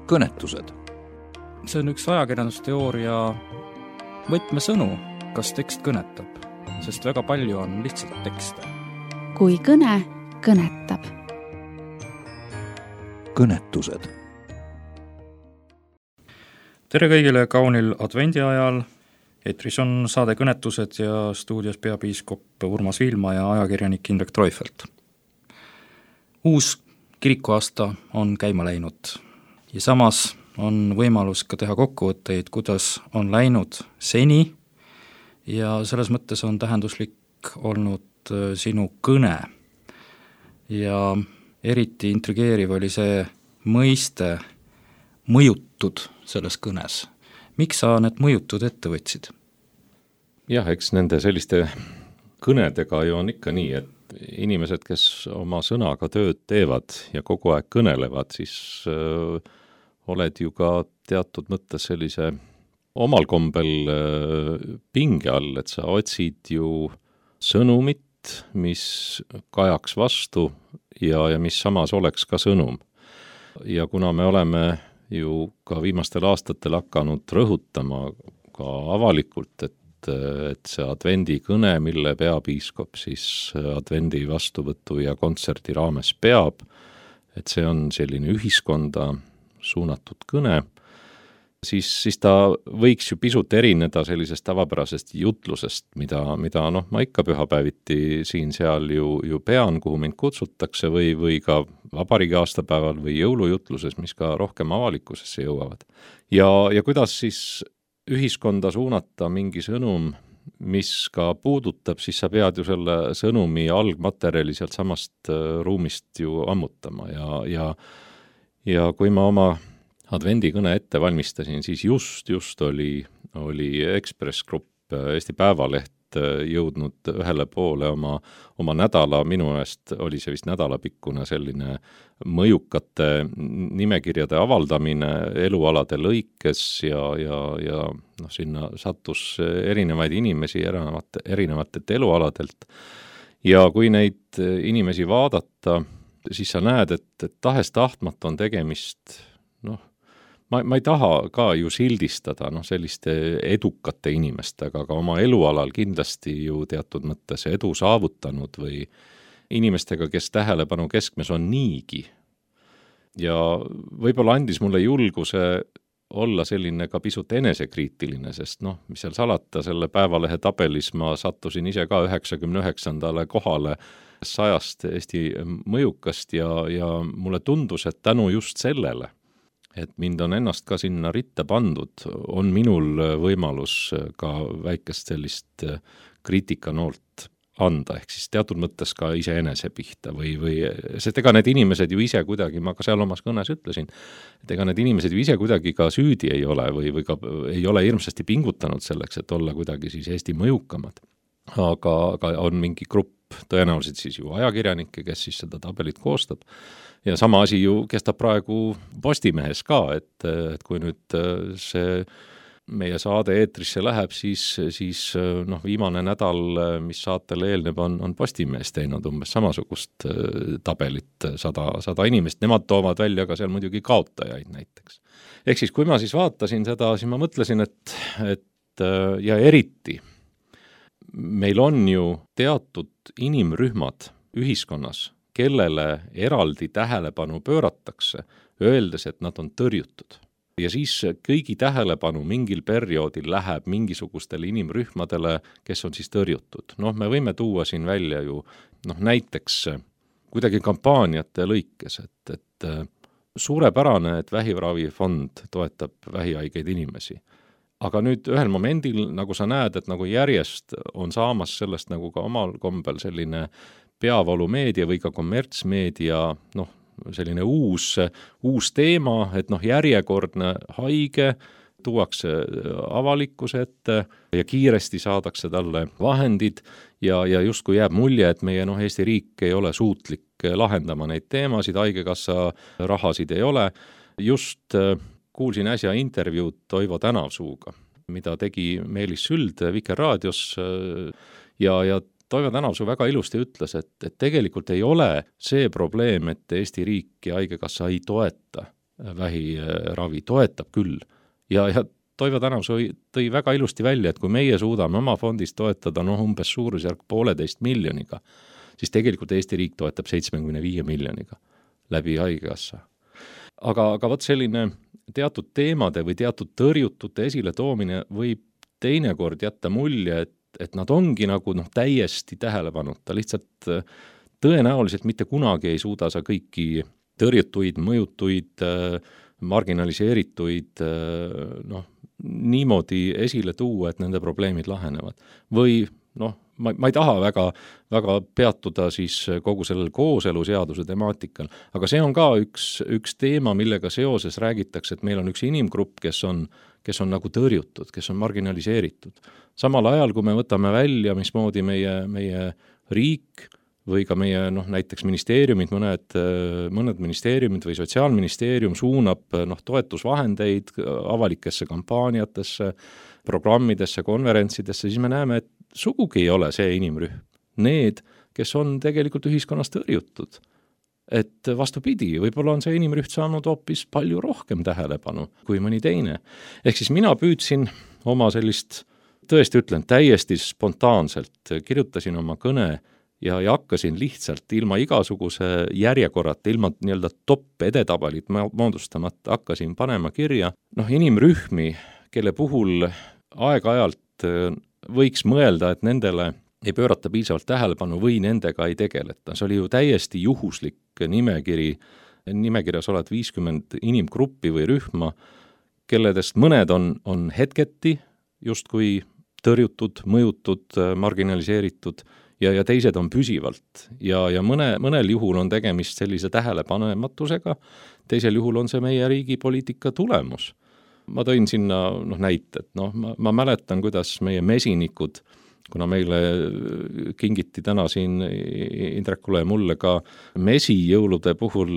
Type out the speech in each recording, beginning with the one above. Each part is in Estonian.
kõnetused. See on üks ajakirjandusteooria võtmesõnu, kas tekst kõnetab, sest väga palju on lihtsalt tekste. Kui kõne kõnetab. Kõnetused. Tere kõigile kaunil advendiajal. Eetris on saade Kõnetused ja stuudios peapiiskop Urmas Viilma ja ajakirjanik Indrek Treufelt. Uus kirikuaasta on käima läinud ja samas on võimalus ka teha kokkuvõtteid, kuidas on läinud seni ja selles mõttes on tähenduslik olnud sinu kõne. Ja eriti intrigeeriv oli see mõiste mõjutud selles kõnes. Miks sa need mõjutud ette võtsid? Jah, eks nende selliste kõnedega ju on ikka nii, et inimesed, kes oma sõnaga tööd teevad ja kogu aeg kõnelevad, siis oled ju ka teatud mõttes sellise omal kombel pinge all, et sa otsid ju sõnumit, mis kajaks vastu ja mis samas oleks ka sõnum. Ja kuna me oleme ju ka viimastel aastatel hakanud rõhutama ka avalikult, et see advendi kõne, mille peapiiskop siis advendi vastuvõtu ja kontserdi raames peab, et see on selline ühiskonda suunatud kõne, siis ta võiks ju pisut erineda sellisest tavapärasest jutlusest, mida ma ikka pühapäeviti siin-seal ju pean, kuhu mind kutsutakse või ka vabariigi aastapäeval või jõulujutluses, mis ka rohkem avalikkusesse jõuavad. Ja kuidas siis ühiskonda suunata mingi sõnum, mis ka puudutab, siis sa pead ju selle sõnumi algmaterjali sealt samast ruumist ju ammutama ja kui ma oma advendikõne ette valmistasin, siis just oli Ekspress Grupp Eesti Päevaleht jõudnud ühele poole oma nädala, minu eest oli see vist nädalapikkune selline mõjukate nimekirjade avaldamine elualade lõikes ja sinna sattus erinevaid inimesi erinevatelt elualadelt. Ja kui neid inimesi vaadata, siis sa näed, et tahes-tahtmata on tegemist, ma ei taha ka ju sildistada selliste edukate inimestega, aga oma elualal kindlasti ju teatud mõttes edu saavutanud või inimestega, kes tähelepanu keskmes on niigi. Ja võib-olla andis mulle julguse olla selline ka pisut enesekriitiline, sest mis seal salata, selle Päevalehe tabelis ma sattusin ise ka 99. kohale 100 Eesti mõjukast ja mulle tundus, et tänu just sellele, et mind on ennast ka sinna ritta pandud, on minul võimalus ka väikest sellist kriitikanoolt anda, ehk siis teatud mõttes ka iseenese pihta või sest ega need inimesed ju ise kuidagi, ma ka seal omas kõnes ütlesin, et ega need inimesed ju ise kuidagi ka süüdi ei ole või ka ei ole hirmsasti pingutanud selleks, et olla kuidagi siis Eesti mõjukamad. Aga on mingi grupp, tõenäoliselt siis ju ajakirjanikke, kes siis seda tabelit koostab. Ja sama asi ju kestab praegu Postimehes ka, et kui nüüd see meie saade eetrisse läheb, siis viimane nädal, mis saatele eelneb, on Postimehes teinud umbes samasugust tabelit 100 inimest. Nemad toovad välja ka seal muidugi kaotajaid näiteks. Ehk siis, kui ma siis vaatasin seda, siis ma mõtlesin, et ja eriti meil on ju teatud inimrühmad ühiskonnas, kellele eraldi tähelepanu pööratakse, öeldes, et nad on tõrjutud. Ja siis kõigi tähelepanu mingil perioodil läheb mingisugustele inimrühmadele, kes on siis tõrjutud. Me võime tuua siin välja ju näiteks kuidagi kampaaniate lõikes, et suurepärane, et vähiravifond toetab vähihaigeid inimesi. Aga nüüd ühel momendil, nagu sa näed, et nagu järjest on saamas sellest nagu ka omal kombel selline peavoolumeedia või ka kommertsmeedia, selline uus teema, et järjekordne haige tuuakse avalikkuse ette ja kiiresti saadakse talle vahendid ja justkui jääb mulje, et meie Eesti riik ei ole suutlik lahendama neid teemasid, haigekassa rahasid ei ole. Just kuulsin äsja intervjuud Toivo Tänavsuuga, mida tegi Meelis Süld Vikerraadios ja Toivo Tänavsuu väga ilusti ütles, et tegelikult ei ole see probleem, et Eesti riik ja haigekassa ei toeta vähiravi, toetab küll. Ja Toivo Tänav tõi väga ilusti välja, et kui meie suudame oma fondist toetada umbes suurusjärk 1,5 miljoniga, siis tegelikult Eesti riik toetab 75 miljoniga läbi haigekassa. Aga vot selline teatud teemade või teatud tõrjutute esile toomine võib teinekord jätta mulje, et nad ongi nagu täiesti tähelepanuta, lihtsalt tõenäoliselt mitte kunagi ei suuda sa kõiki tõrjutuid, mõjutuid, marginaliseerituid niimoodi esile tuua, et nende probleemid lahenevad. Või ma ei taha väga peatuda siis kogu sellel kooseluseaduse temaatikal, aga see on ka üks teema, millega seoses räägitakse, et meil on üks inimgrupp, kes on nagu tõrjutud, kes on marginaliseeritud. Samal ajal, kui me võtame välja, mismoodi meie riik või ka meie näiteks ministeeriumid, mõned ministeeriumid või Sotsiaalministeerium suunab toetusvahendeid avalikesse kampaaniatesse, programmidesse, konverentsidesse, siis me näeme, et sugugi ei ole see inimrühm. Need, kes on tegelikult ühiskonnas tõrjutud. Et vastupidi, võib-olla on see inimrühm saanud hoopis palju rohkem tähelepanu kui mõni teine. Ehk siis mina püüdsin oma sellist, tõesti ütlen, täiesti spontaanselt, kirjutasin oma kõne ja hakkasin lihtsalt ilma igasuguse järjekorrata, ilma nii-öelda top edetabelit moodustamata, hakkasin panema kirja inimrühmi, kelle puhul aeg-ajalt võiks mõelda, et nendele ei pöörata piisavalt tähelepanu või nendega ei tegeleta. See oli ju täiesti juhuslik nimekiri, nimekirjas oled 50 inimgruppi või rühma, kelledest mõned on hetketi justkui tõrjutud, mõjutud, marginaliseeritud ja teised on püsivalt. Ja mõnel juhul on tegemist sellise tähelepanematusega, teisel juhul on see meie riigi poliitika tulemus. Ma tõin sinna näited. Ma mäletan, kuidas meie mesinikud, kuna meile kingiti täna siin Indrekule ja mulle ka mesi jõulude puhul,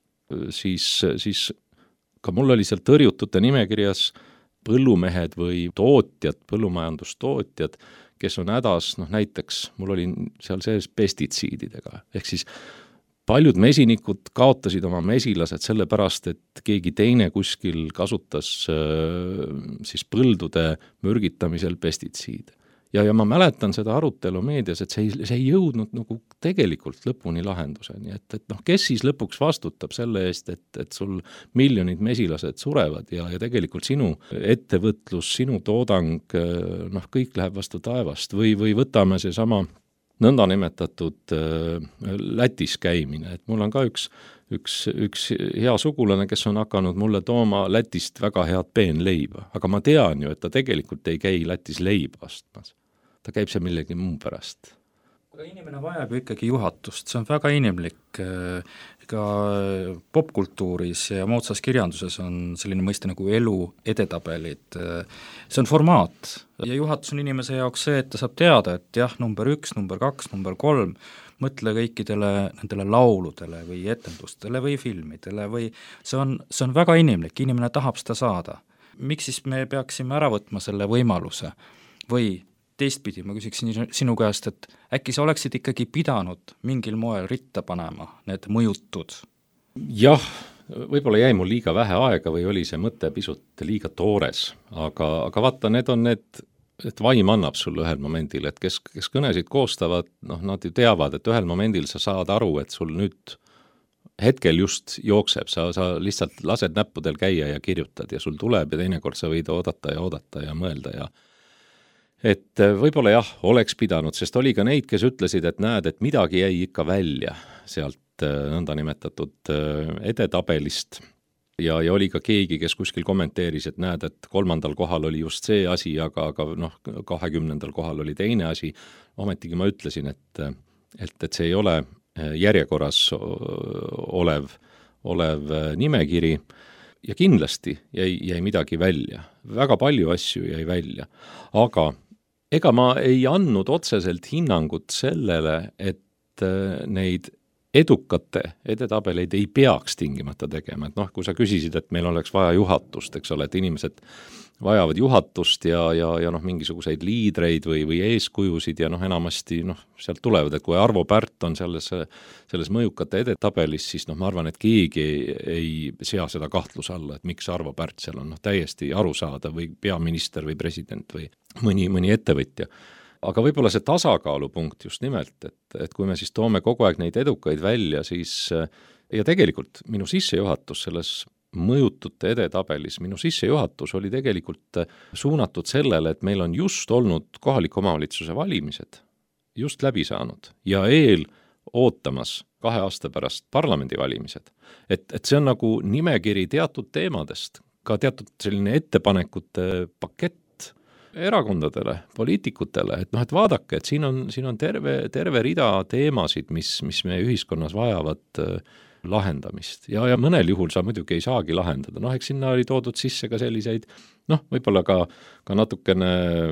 siis ka mul oli seal tõrjutute nimekirjas põllumehed või tootjad, põllumajandustootjad, kes on hädas, näiteks mul oli seal sees pestitsiididega. Ehk siis paljud mesinikud kaotasid oma mesilased sellepärast, et keegi teine kuskil kasutas siis põldude mürgitamisel pestitsiide. Ja ma mäletan seda arutelu meedias, et see ei jõudnud nagu tegelikult lõpuni lahenduseni. Et kes siis lõpuks vastutab selle eest, et sul miljonid mesilased surevad ja tegelikult sinu ettevõtlus, sinu toodang, kõik läheb vastu taevast või võtame see sama nõndanimetatud Lätis käimine, et mul on ka üks hea sugulane, kes on hakanud mulle tooma Lätist väga head peenleiba, aga ma tean ju, et ta tegelikult ei käi Lätis leiba ostmas. Ta käib see millegi muu pärast. Aga inimene vajab ju ikkagi juhatust, see on väga inimlik, ka popkultuuris ja moodsas kirjanduses on selline mõiste nagu elu edetabelid, see on formaat ja juhatus on inimese jaoks see, et ta saab teada, et jah, number 1, number 2, number 3, mõtle kõikidele nendele lauludele või etendustele või filmidele või see on väga inimlik, inimene tahab seda saada. Miks siis me peaksime ära võtma selle võimaluse või teistpidi, ma küsiksin sinu käest, et äkki sa oleksid ikkagi pidanud mingil moel ritta panema need mõjutud? Jah, võib-olla jäi mul liiga vähe aega või oli see mõte pisut liiga toores, aga vaata, need on need, et vaim annab sulle ühel momendil, et kes kõnesid koostavad, nad ju teavad, et ühel momendil sa saad aru, et sul nüüd hetkel just jookseb, sa lihtsalt lased näppudel käia ja kirjutad ja sul tuleb ja teinekord sa võid oodata ja mõelda ja et võib-olla jah, oleks pidanud, sest oli ka neid, kes ütlesid, et näed, et midagi jäi ikka välja sealt nõndanimetatud edetabelist ja oli ka keegi, kes kuskil kommenteeris, et näed, et 3. kohal oli just see asi, aga 20. kohal oli teine asi. Ometigi ma ütlesin, et see ei ole järjekorras olev nimekiri ja kindlasti jäi midagi välja. Väga palju asju jäi välja, aga ega ma ei andnud otseselt hinnangut sellele, et neid edukate edetabeleid ei peaks tingimata tegema, et kui sa küsisid, et meil oleks vaja juhatust, eks ole, et inimesed vajavad juhatust ja mingisuguseid liidreid või eeskujusid ja enamasti sealt tulevad, et kui Arvo Pärt on selles mõjukate edetabelis, siis ma arvan, et keegi ei sea seda kahtluse alla, et miks Arvo Pärt seal on, täiesti arusaadav või peaminister või president või mõni ettevõtja. Aga võib-olla see tasakaalupunkt just nimelt, et kui me siis toome kogu aeg neid edukaid välja, siis ja tegelikult minu sissejuhatus selles mõjutute edetabelis, minu sissejuhatus oli tegelikult suunatud sellele, et meil on just olnud kohaliku omavalitsuse valimised just läbi saanud ja ootamas 2 aasta pärast parlamendivalimised. Et see on nagu nimekiri teatud teemadest, ka teatud selline ettepanekute pakett erakondadele, poliitikutele, et vaadake, et siin on terve rida teemasid, mis meie ühiskonnas vajavad lahendamist ja mõnel juhul sa muidugi ei saagi lahendada. Eks sinna oli toodud sisse ka selliseid, võib-olla ka natukene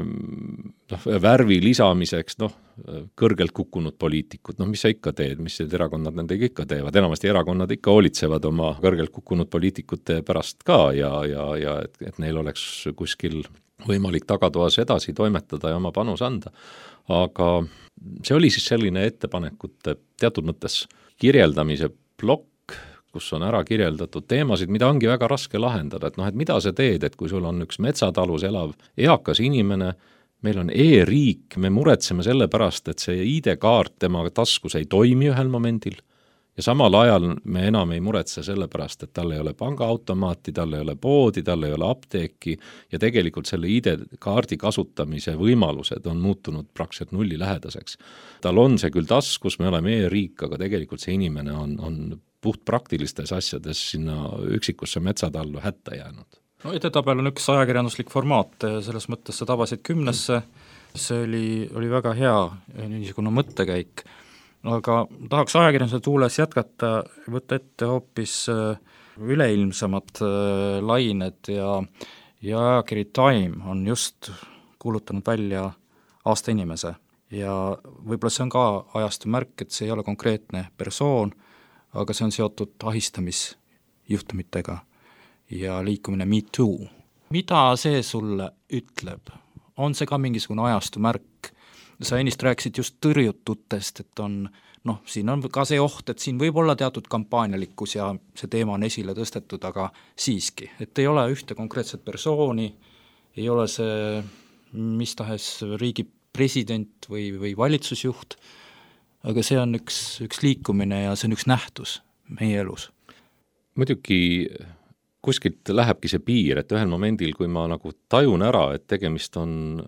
värvi lisamiseks, kõrgelt kukkunud poliitikud, mis sa ikka teed, mis need erakonnad nendega ikka teevad, enamasti erakonnad ikka hoolitsevad oma kõrgelt kukkunud poliitikute pärast ka ja et neil oleks kuskil võimalik tagatoas edasi toimetada ja oma panus anda. Aga see oli siis selline ettepanekute teatud mõttes kirjeldamise plokk, kus on ära kirjeldatud teemasid, mida ongi väga raske lahendada, et mida sa teed, et kui sul on üks metsatalus elav eakas inimene, meil on e-riik, me muretseme selle pärast, et see ID-kaart tema taskus ei toimi ühel momendil ja samal ajal me enam ei muretse selle pärast, et tal ei ole pangaautomaati, tal ei ole poodi, tal ei ole apteeki ja tegelikult selle ID-kaardi kasutamise võimalused on muutunud praktiliselt nullilähedaseks. Tal on see küll taskus, me oleme e-riik, aga tegelikult see inimene on puht praktilistes asjades sinna üksikusse metsatallu hätta jäänud. Edetabel on üks ajakirjanduslik formaat, selles mõttes sa tabasid 10, see oli väga hea niisugune mõttekäik. Aga tahaks ajakirjanduse tuules jätkata, võtta ette hoopis üleilmsemad lained ja ajakiri Time on just kuulutanud välja aasta inimese ja võib-olla see on ka ajastu märk, et see ei ole konkreetne persoon, aga see on seotud ahistamisjuhtumitega ja liikumine Me Too. Mida see sulle ütleb? On see ka mingisugune ajastu märk? Sa ennist rääkisid just tõrjututest, et siin on ka see oht, et siin võib olla teatud kampaanialikkus ja see teema on esile tõstetud, aga siiski, et ei ole ühte konkreetset persooni, ei ole see mis tahes riigi president või valitsusjuht, aga see on üks liikumine ja see on üks nähtus meie elus. Muidugi kuskilt lähebki see piir, et ühel momendil, kui ma nagu tajun ära, et tegemist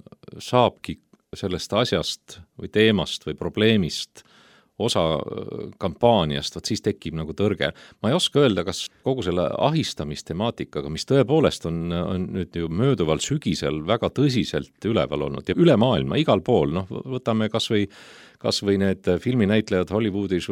saabki sellest asjast või teemast või probleemist osa kampaaniast, siis tekib nagu tõrge. Ma ei oska öelda, kas kogu selle ahistamistemaaatikaga, mis tõepoolest on nüüd ju mööduval sügisel väga tõsiselt üleval olnud ja üle maailma, igal pool, võtame kas või need filminäitlejad Hollywoodis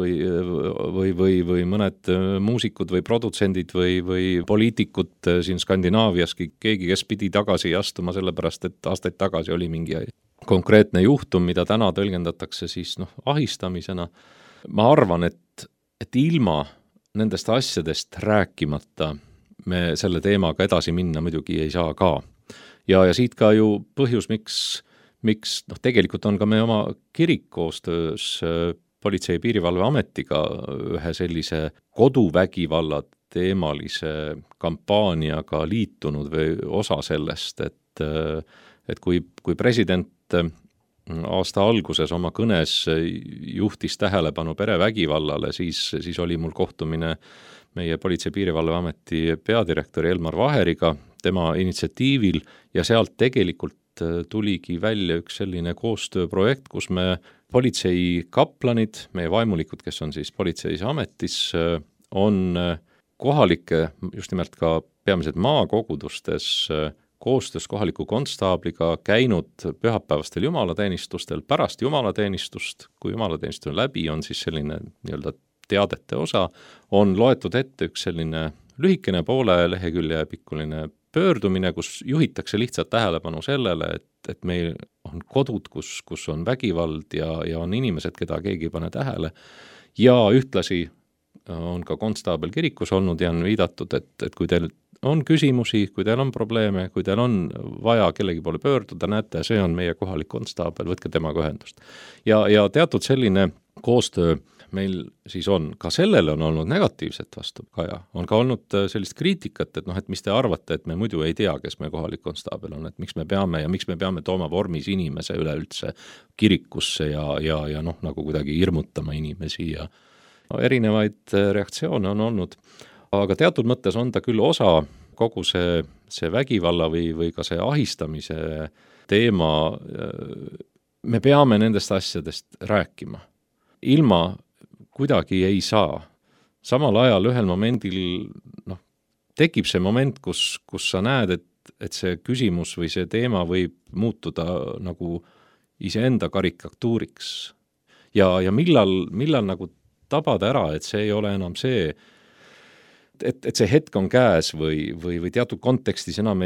või mõned muusikud või produtsendid või poliitikud siin Skandinaaviaski, keegi, kes pidi tagasi astuma sellepärast, et aastaid tagasi oli mingi konkreetne juhtum, mida täna tõlgendatakse siis ahistamisena. Ma arvan, et ilma nendest asjadest rääkimata me selle teemaga edasi minna muidugi ei saa ka. Ja siit ka ju põhjus, miks tegelikult on ka me oma kirik koostöös Politsei- ja Piirivalveametiga ühe sellise koduvägivalla teemalise kampaaniaga liitunud või osa sellest, et kui president aasta alguses oma kõnes juhtis tähelepanu perevägivallale, siis oli mul kohtumine meie Politsei- ja Piirivalveameti peadirektori Elmar Vaheriga, tema initsiatiivil ja sealt tegelikult tuligi välja üks selline koostööprojekt, kus me politseikaplanid, meie vaimulikud, kes on siis politseis ametis, on kohalike, just nimelt ka peamiselt maakogudustes koostöös kohaliku konstaabliga käinud pühapäevastel jumalateenistustel, pärast jumalateenistust, kui jumalateenistus on läbi, on siis selline nii-öelda teadete osa, on loetud ette üks selline lühikene poole lehekülje pikkuline pöördumine, kus juhitakse lihtsalt tähelepanu sellele, et meil on kodud, kus on vägivald ja on inimesed, keda keegi ei pane tähele. ja ühtlasi on ka konstaabel kirikus olnud ja on viidatud, et kui teil on küsimusi, kui teil on probleeme, kui teil on vaja kellegi poole pöörduda, näete, see on meie kohalik konstaabel, võtke temaga ühendust. Ja teatud selline koostöö meil siis on. Ka sellele on olnud negatiivset vastukaja. On ka olnud sellist kriitikat, et mis te arvate, et me muidu ei tea, kes me kohalik konstaabel on, et miks me peame tooma vormis inimese üleüldse kirikusse ja nagu kuidagi hirmutama inimesi ja erinevaid reaktsioone on olnud, aga teatud mõttes on ta küll osa kogu see vägivalla või ka see ahistamise teema. Me peame nendest asjadest rääkima. Ilma kuidagi ei saa. Samal ajal ühel momendil tekib see moment, kus sa näed, et see küsimus või see teema võib muutuda nagu iseenda karikatuuriks. Ja millal nagu tabada ära, et see ei ole enam see, et see hetk on käes või teatud kontekstis enam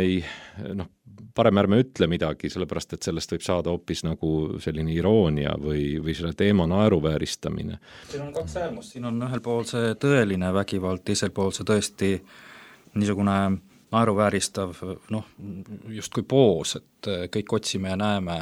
parem ärme ütle midagi, sellepärast et sellest võib saada hoopis nagu selline iroonia või selle teema naeruvääristamine. Siin on kaks äärmust, siin on ühel pool see tõeline vägivald, teisel pool see tõesti niisugune naeruvääristav, justkui poos, et kõik otsime ja näeme,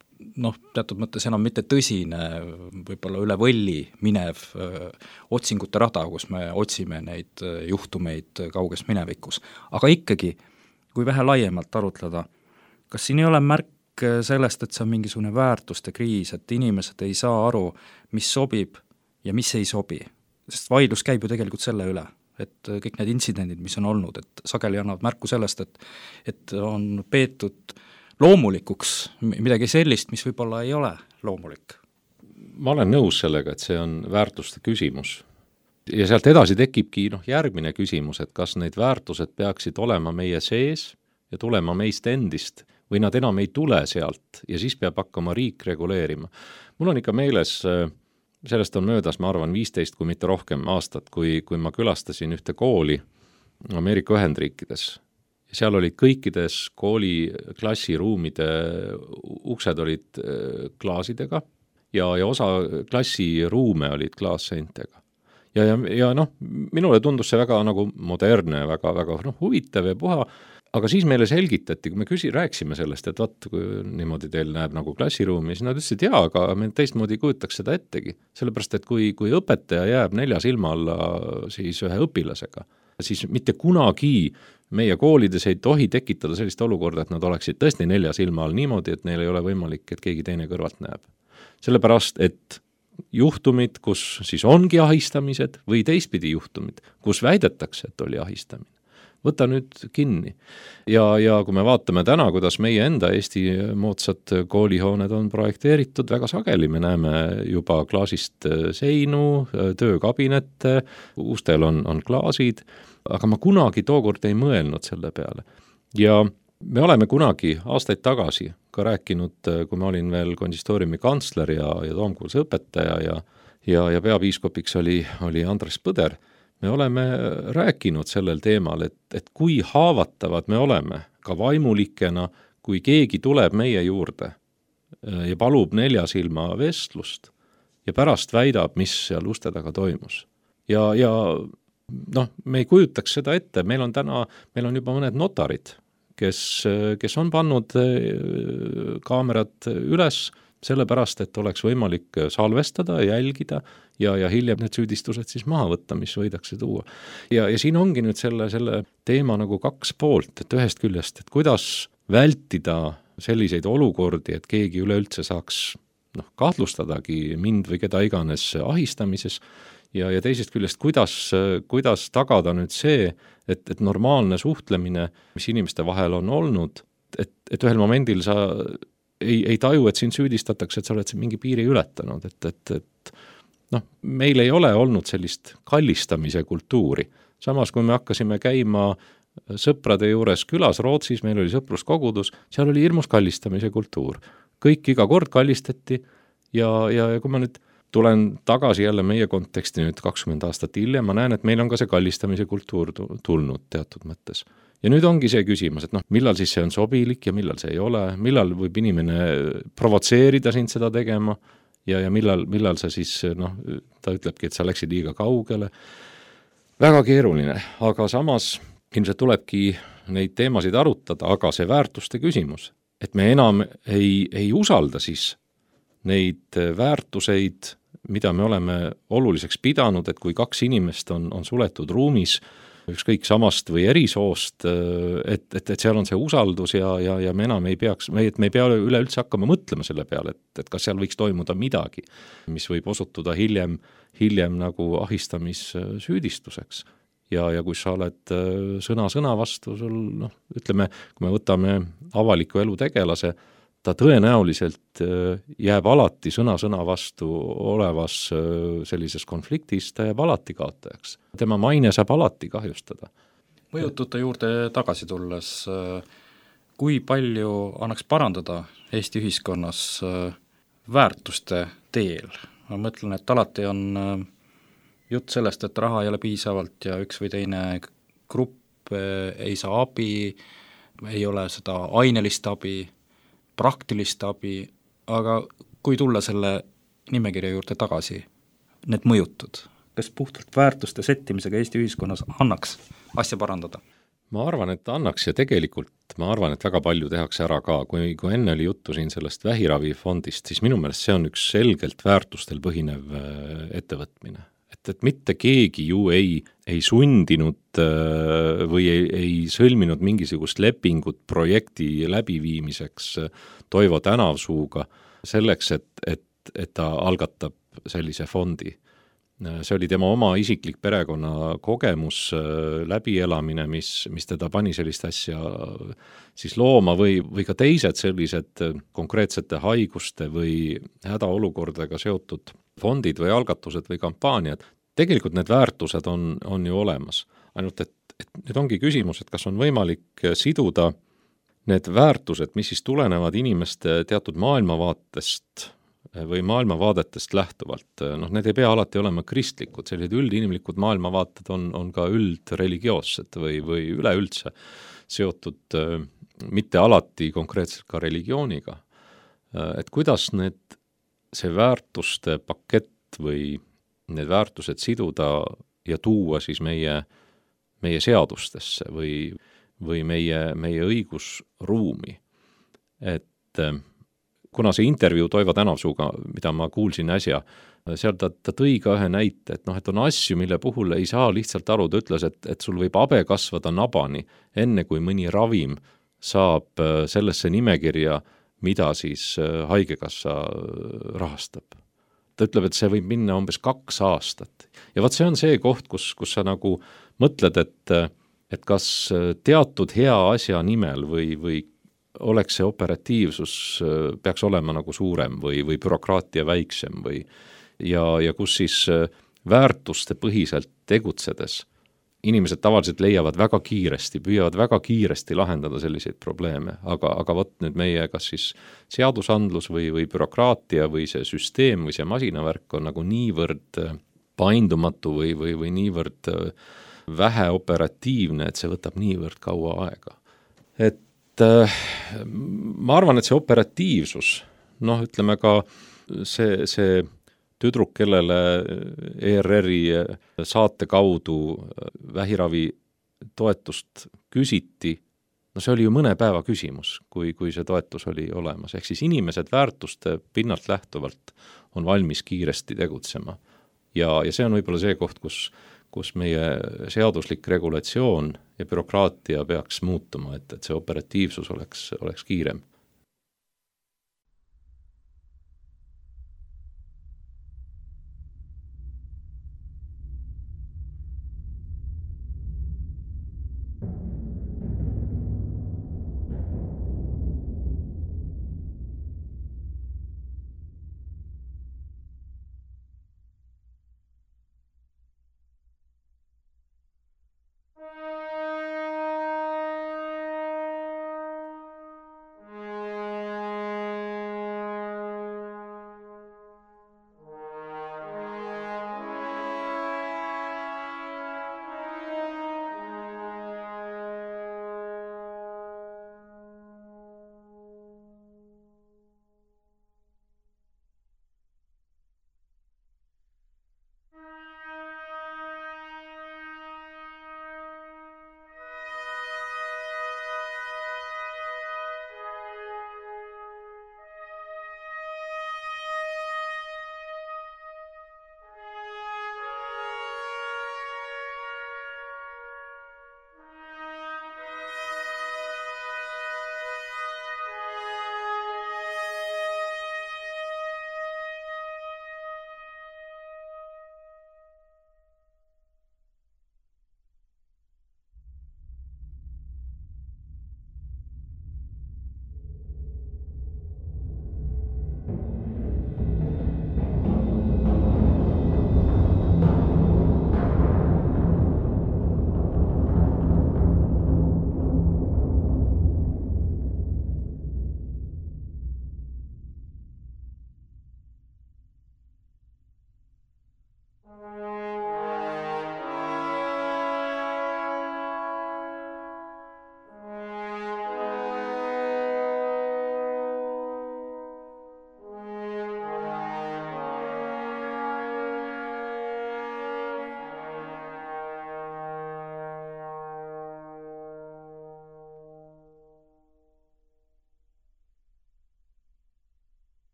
teatud mõttes enam mitte tõsine, võib-olla üle võlli minev otsingute rada, kus me otsime neid juhtumeid kauges minevikus. Aga ikkagi, kui vähe laiemalt arutleda, kas siin ei ole märk sellest, et see on mingisugune väärtuste kriis, et inimesed ei saa aru, mis sobib ja mis ei sobi? Sest vaidlus käib ju tegelikult selle üle, et kõik need intsidendid, mis on olnud, et sageli annavad märku sellest, et on peetud loomulikuks midagi sellist, mis võib-olla ei ole loomulik. Ma olen nõus sellega, et see on väärtuste küsimus. Ja sealt edasi tekibki järgmine küsimus, et kas need väärtused peaksid olema meie sees ja tulema meist endist või nad enam ei tule sealt ja siis peab hakkama riik reguleerima. Mul on ikka meeles, sellest on möödas, ma arvan, 15 kui mitte rohkem aastat, kui ma külastasin ühte kooli Ameerika Ühendriikides. Seal olid kõikides kooli klassiruumide uksed olid klaasidega ja osa klassiruume olid klaasseintega. Ja minule tundus see väga nagu modernne, väga huvitav ja puha, aga siis meile selgitati, kui me rääksime sellest, et kui niimoodi teil näeb nagu klassiruumi, siis nad ütlesid, aga me teistmoodi kujutaks seda ettegi, sellepärast et kui õpetaja jääb 4 silma alla siis ühe õpilasega, siis mitte kunagi meie koolides ei tohi tekitada sellist olukorda, et nad oleksid tõesti 4 silma all niimoodi, et neil ei ole võimalik, et keegi teine kõrvalt näeb. Sellepärast, et juhtumid, kus siis ongi ahistamised või teistpidi juhtumid, kus väidetakse, et oli ahistamine. Võta nüüd kinni. Ja kui me vaatame täna, kuidas meie enda Eesti moodsad koolihooned on projekteeritud, väga sageli me näeme juba klaasist seinu, töökabinette, ustel on klaasid, aga ma kunagi tookord ei mõelnud selle peale. Ja me oleme kunagi aastaid tagasi ka rääkinud, kui ma olin veel konsistooriumi kantsler ja toomkuulse õpetaja ja peapiiskopiks oli Andres Põder, me oleme rääkinud sellel teemal, et kui haavatavad me oleme ka vaimulikena, kui keegi tuleb meie juurde ja palub 4 silma vestlust ja pärast väidab, mis seal uste taga toimus. Ja me ei kujutaks seda ette, meil on juba mõned notarid, kes on pannud kaamerad üles sellepärast, et oleks võimalik salvestada, jälgida ja hiljem need süüdistused siis maha võtta, mis võidakse tuua. Ja siin ongi nüüd selle teema nagu 2 poolt, et ühest küljest, et kuidas vältida selliseid olukordi, et keegi üleüldse saaks kahtlustadagi mind või keda iganes ahistamises ja teisest küljest, kuidas tagada nüüd see, et normaalne suhtlemine, mis inimeste vahel on olnud, et ühel momendil sa ei taju, et sind süüdistatakse, et sa oled mingi piiri ületanud, et meil ei ole olnud sellist kallistamise kultuuri. Samas, kui me hakkasime käima sõprade juures külas Rootsis, meil oli sõpruskogudus, seal oli hirmus kallistamise kultuur. Kõik iga kord kallistati ja kui ma nüüd tulen tagasi jälle meie konteksti nüüd 20 aastat hiljem, ma näen, et meil on ka see kallistamise kultuur tulnud teatud mõttes. Ja nüüd ongi see küsimus, et millal siis see on sobilik ja millal see ei ole, millal võib inimene provotseerida sind seda tegema ja millal sa siis, ta ütlebki, et sa läksid liiga kaugele. Väga keeruline, aga samas ilmselt tulebki neid teemasid arutada, aga see väärtuste küsimus, et me enam ei usalda siis neid väärtuseid, mida me oleme oluliseks pidanud, et kui kaks inimest on suletud ruumis, ükskõik samast või erisoost, et seal on see usaldus ja me enam ei peaks, me ei pea üleüldse hakkama mõtlema selle peale, et kas seal võiks toimuda midagi, mis võib osutuda hiljem nagu ahistamissüüdistuseks. Ja kui sa oled sõna vastu, sul, ütleme, kui me võtame avaliku elu tegelase, ta tõenäoliselt jääb alati sõna vastu olevas sellises konfliktis, ta jääb alati kaotajaks. Tema maine saab alati kahjustada. Mõjutute juurde tagasi tulles, kui palju annaks parandada Eesti ühiskonnas väärtuste teel? Ma mõtlen, et alati on jutt sellest, et raha ei ole piisavalt ja üks või teine grupp ei saa abi, ei ole seda ainelist abi, praktilist abi, aga kui tulla selle nimekirja juurde tagasi, need mõjutud, kas puhtalt väärtuste settimisega Eesti ühiskonnas annaks asja parandada? Ma arvan, et annaks ja tegelikult ma arvan, et väga palju tehakse ära ka. Kui enne oli juttu siin sellest vähiravifondist, siis minu meelest see on üks selgelt väärtustel põhinev ettevõtmine. Et mitte keegi ju ei sundinud või ei sõlminud mingisugust lepingut projekti läbiviimiseks Toivo Tänavsuuga selleks, et ta algatab sellise fondi. See oli tema oma isiklik perekonna kogemus, läbielamine, mis teda pani sellist asja siis looma või ka teised sellised konkreetsete haiguste või hädaolukordadega seotud fondid või algatused või kampaaniad. Tegelikult need väärtused on ju olemas, ainult et nüüd ongi küsimus, et kas on võimalik siduda need väärtused, mis siis tulenevad inimeste teatud maailmavaatest või maailmavaadetest lähtuvalt. Need ei pea alati olema kristlikud, sellised üldinimlikud maailmavaated on ka üldreligioossed või üleüldse seotud mitte alati konkreetselt ka religiooniga. Et kuidas see väärtuste pakett või need väärtused siduda ja tuua siis meie seadustesse või meie õigusruumi. Et kuna see intervjuu Toivo Tänavsuuga, mida ma kuulsin äsja, seal ta tõi ka ühe näite, et on asju, mille puhul ei saa lihtsalt aru, ta ütles, et sul võib habe kasvada nabani, enne kui mõni ravim saab sellesse nimekirja, mida siis haigekassa rahastab. Ta ütleb, et see võib minna umbes 2 aastat. Ja vaat see on see koht, kus sa nagu mõtled, et kas teatud hea asja nimel või oleks see operatiivsus peaks olema nagu suurem või bürokraatia väiksem ja kus siis väärtuste põhiselt tegutsedes inimesed tavaliselt leiavad väga kiiresti, püüavad väga kiiresti lahendada selliseid probleeme, aga vot nüüd meie kas siis seadusandlus või bürokraatia või see süsteem või see masinavärk on nagu niivõrd paindumatu või niivõrd vähe operatiivne, et see võtab niivõrd kaua aega. Et ma arvan, et see operatiivsus, ütleme ka see tüdruk, kellele ERR-i saate kaudu vähiravi toetust küsiti, see oli ju mõne päeva küsimus, kui see toetus oli olemas. Ehk siis inimesed väärtuste pinnalt lähtuvalt on valmis kiiresti tegutsema. Ja see on võib-olla see koht, kus meie seaduslik regulatsioon ja bürokraatia peaks muutuma, et see operatiivsus oleks kiirem.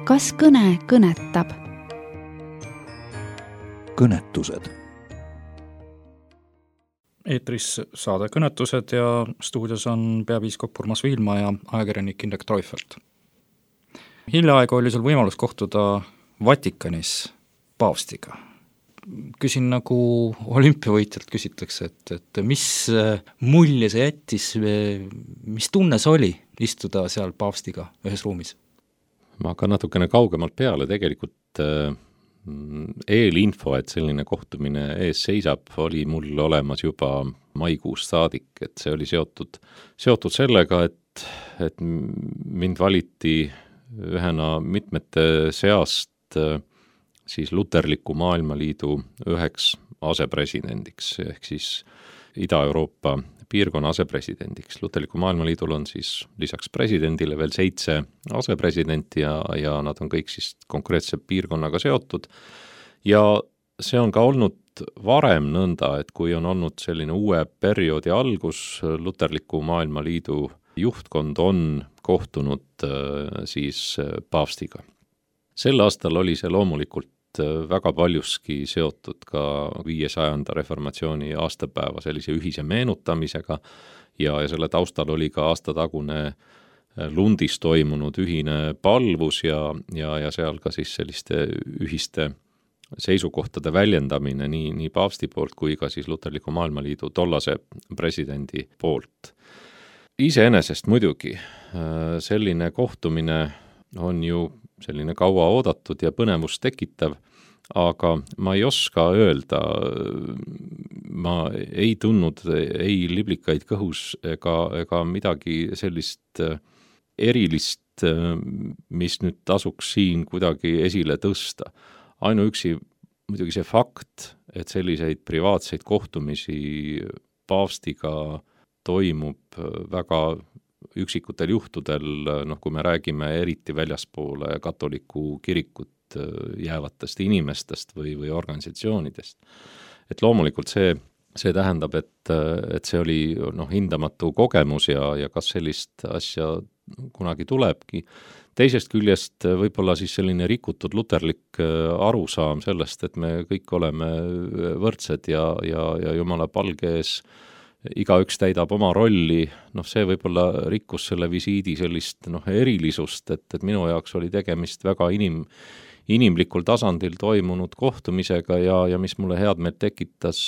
kas kõne kõnetab? Kõnetused. Eetris saade Kõnetused ja stuudios on peapiiskop Urmas Viilma ja ajakirjanik Indrek Treufelt. Hiljaaegu oli sul võimalus kohtuda Vatikanis paavstiga. Küsin nagu olümpiavõitjalt küsitakse, et mis mulje see jättis, mis tunne see oli istuda seal paavstiga ühes ruumis? Ma hakkan natukene kaugemalt peale, tegelikult eelinfo, et selline kohtumine ees seisab, oli mul olemas juba maikuust saadik, et see oli seotud sellega, et mind valiti ühena mitmete seast siis Luterliku Maailmaliidu üheks asepresidendiks, ehk siis Ida-Euroopa piirkonna asepresidendiks. Luterliku Maailmaliidul on siis lisaks presidendile veel 7 asepresidenti ja nad on kõik siis konkreetse piirkonnaga seotud. Ja see on ka olnud varem nõnda, et kui on olnud selline uue perioodi algus, Luterliku Maailmaliidu juhtkond on kohtunud siis paavstiga. Sel aastal oli see loomulikult väga paljuski seotud ka 500. reformatsiooni aastapäeva sellise ühise meenutamisega ja selle taustal oli ka aastatagune Lundis toimunud ühine palvus ja seal ka siis selliste ühiste seisukohtade väljendamine nii paavsti poolt kui ka siis Luterliku Maailmaliidu tollase presidendi poolt. Iseenesest muidugi selline kohtumine on ju selline kaua oodatud ja põnevust tekitav, aga ma ei oska öelda, ma ei tundnud ei liblikaid kõhus ega midagi sellist erilist, mis nüüd tasuks siin kuidagi esile tõsta. Ainuüksi muidugi see fakt, et selliseid privaatseid kohtumisi paavstiga toimub väga üksikutel juhtudel, kui me räägime eriti väljaspoole katoliku kirikut jäävatest inimestest või organisatsioonidest. Et loomulikult see tähendab, et see oli hindamatu kogemus ja kas sellist asja kunagi tulebki. Teisest küljest võib-olla siis selline rikutud luterlik arusaam sellest, et me kõik oleme võrdsed ja Jumala palge ees igaüks täidab oma rolli, see võib-olla rikkus selle visiidi sellist erilisust, et minu jaoks oli tegemist väga inimlikul tasandil toimunud kohtumisega ja mis mulle head meelt tekitas,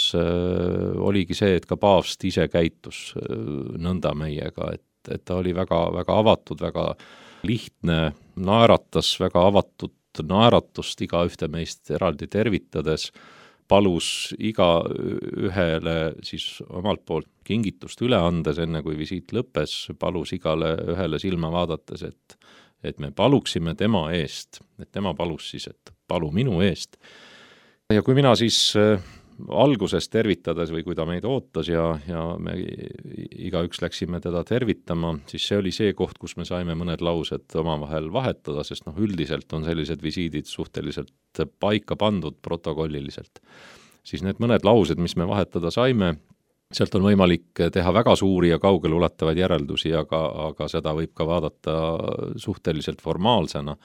oligi see, et ka paavst ise käitus nõnda meiega, et ta oli väga, väga avatud, väga lihtne, naeratas väga avatud naeratust iga ühte meist eraldi tervitades, palus iga ühele siis omalt poolt kingitust üle andes, enne kui visiit lõppes, palus igale ühele silma vaadates, et me paluksime tema eest, et tema palus siis, et palu minu eest. Ja kui mina siis alguses tervitades või kui ta meid ootas ja me igaüks läksime teda tervitama, siis see oli see koht, kus me saime mõned laused omavahel vahetada, sest üldiselt on sellised visiidid suhteliselt paika pandud protokolliliselt. Siis need mõned laused, mis me vahetada saime, sealt on võimalik teha väga suuri ja kaugele ulatavaid järeldusi, aga seda võib ka vaadata suhteliselt formaalsena.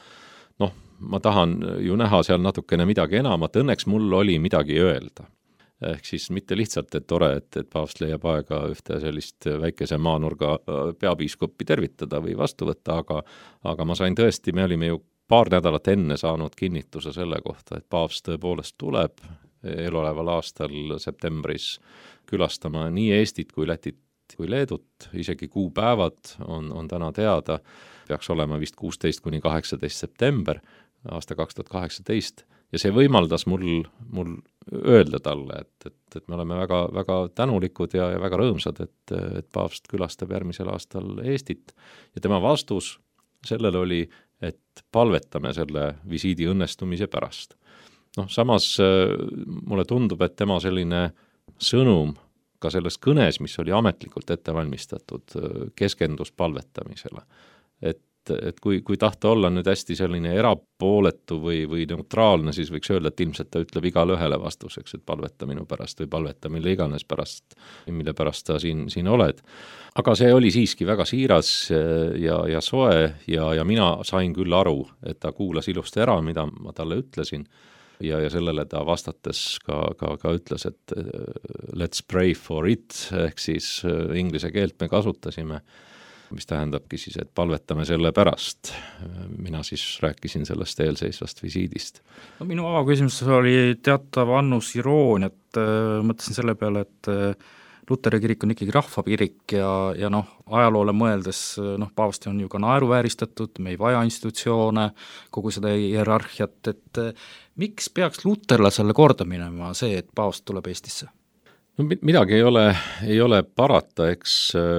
Ma tahan ju näha seal natukene midagi enamat, õnneks mul oli midagi öelda. Ehk siis mitte lihtsalt, et tore, et paavst leiab aega ühte sellist väikese maanurga peapiiskoppi tervitada või vastu võtta, aga ma sain tõesti, me olime ju paar nädalat enne saanud kinnituse selle kohta, et paavst tõepoolest tuleb eeloleval aastal septembris külastama nii Eestit kui Lätit kui Leedut, isegi kuupäevad on täna teada, peaks olema vist 16–18 september aasta 2018 ja see võimaldas mul öelda talle, et me oleme väga, väga tänulikud ja väga rõõmsad, et paavst külastab järgmisel aastal Eestit ja tema vastus sellele oli, et palvetame selle visiidi õnnestumise pärast. Samas mulle tundub, et tema selline sõnum ka selles kõnes, mis oli ametlikult ette valmistatud, keskendus palvetamisele. Et et kui tahta olla nüüd hästi selline erapooletu või neutraalne, siis võiks öelda, et ilmselt ta ütleb igale ühele vastuseks, et palveta minu pärast või palveta mille iganes pärast, mille pärast ta siin oled. Aga see oli siiski väga siiras ja soe ja mina sain küll aru, et ta kuulas ilusti ära, mida ma talle ütlesin ja sellele ta vastates ka ütles, et let's pray for it, ehk siis inglise keelt me kasutasime, mis tähendabki siis, et palvetame selle pärast. Mina siis rääkisin sellest eelseisvast visiidist. No, minu avaküsimus oli teatav annus irooniat, mõtlesin selle peale, et Luteri kirik on ikkagi rahvakirik ja ajaloole mõeldes, paavasti on ju ka naeruvääristatud, me ei vaja institutsioone, kogu seda hierarhiat, et miks peaks luterlasele korda minema see, et paavst tuleb Eestisse? No midagi ei ole parata, eks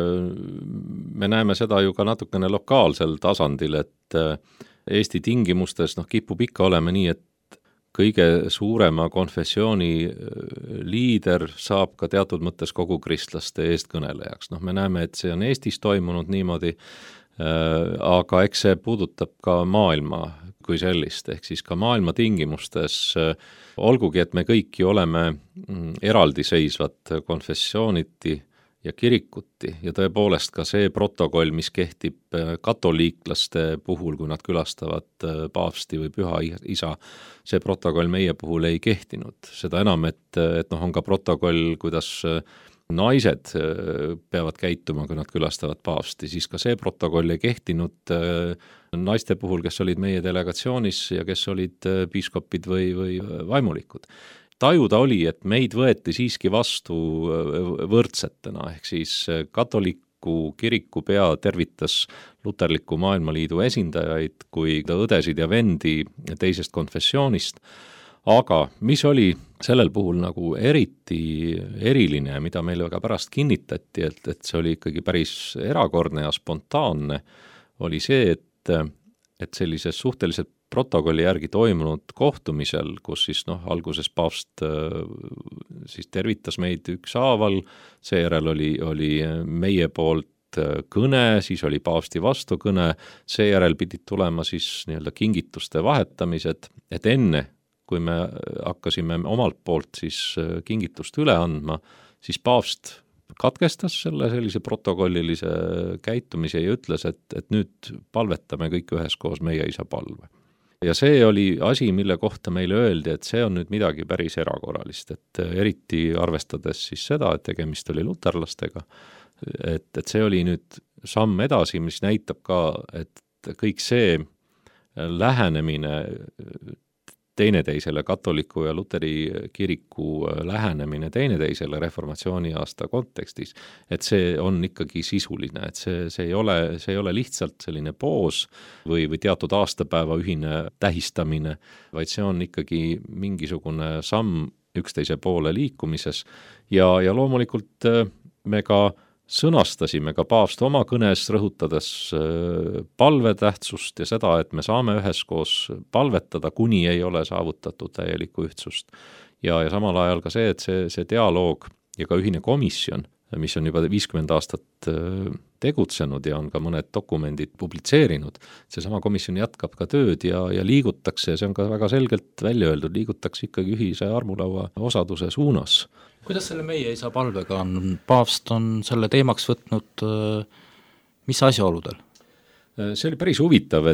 me näeme seda ju ka natukene lokaalsel tasandil, et Eesti tingimustes kipub ikka olema nii, et kõige suurema konfessiooni liider saab ka teatud mõttes kogu kristlaste eestkõnelejaks. Me näeme, et see on Eestis toimunud niimoodi, aga eks see puudutab ka maailma kui sellist, ehk siis ka maailma tingimustes, olgugi, et me kõiki oleme eraldiseisvad konfessiooniti ja kirikuti ja tõepoolest ka see protokoll, mis kehtib katoliiklaste puhul, kui nad külastavad paavsti või püha isa, see protokoll meie puhul ei kehtinud. Seda enam, et on ka protokoll, kuidas naised peavad käituma, kui nad külastavad paavsti, siis ka see protokoll ei kehtinud naiste puhul, kes olid meie delegatsioonis ja kes olid piiskopid või vaimulikud. Tajuda oli, et meid võeti siiski vastu võrdsetena, ehk siis katoliku kiriku pea tervitas Luterliku Maailmaliidu esindajaid kui õdesid ja vendi teisest konfessioonist, aga mis oli sellel puhul nagu eriti eriline, mida meile ka pärast kinnitati, et see oli ikkagi päris erakordne ja spontaanne, oli see, et sellises suhteliselt protokolli järgi toimunud kohtumisel, kus siis alguses paavst siis tervitas meid ükshaaval, seejärel oli meie poolt kõne, siis oli paavsti vastukõne, seejärel pidid tulema siis nii-öelda kingituste vahetamised, et enne, kui me hakkasime omalt poolt siis kingitust üle andma, siis paavst katkestas sellise protokollilise käitumise ja ütles, et nüüd palvetame kõik üheskoos meie isa palve. Ja see oli asi, mille kohta meile öeldi, et see on nüüd midagi päris erakorralist, et eriti arvestades siis seda, et tegemist oli luterlastega, et see oli nüüd samm edasi, mis näitab ka, et kõik see lähenemine teineteisele, katoliku ja luteri kiriku lähenemine teineteisele reformatsiooni aasta kontekstis, et see on ikkagi sisuline, et see ei ole lihtsalt selline poos või teatud aastapäeva ühine tähistamine, vaid see on ikkagi mingisugune samm üksteise poole liikumises ja loomulikult me ka sõnastasime ka paavst oma kõnes, rõhutades palve tähtsust ja seda, et me saame üheskoos palvetada, kuni ei ole saavutatud täielikku ühtsust. Ja samal ajal ka see, et see dialoog ja ka ühine komisjon, mis on juba 50 aastat tegutsenud ja on ka mõned dokumendid publitseerinud, seesama komisjon jätkab ka tööd ja liigutakse, see on ka väga selgelt välja öeldud, liigutakse ikkagi ühise armulaua osaduse suunas. Kuidas selle meie isa palvega on? Paavst on selle teemaks võtnud mis asjaoludel? See oli päris huvitav,